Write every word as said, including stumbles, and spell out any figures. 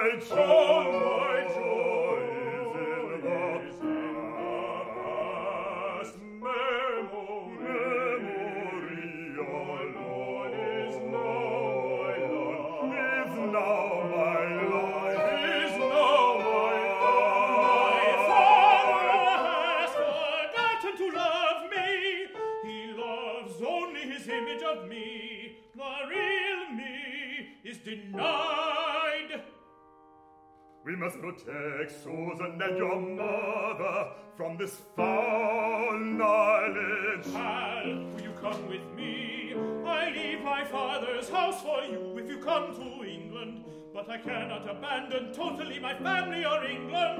my joy, all my joy is in the past. Memory, our Lord is now my Lord, is now my life, is now my life. My Father has forgotten to love me. He loves only his image of me. The real me is denied. We must protect Susan and your mother from this foul knowledge. Hal, will you come with me? I leave my father's house for you if you come to England. But I cannot abandon totally my family or England.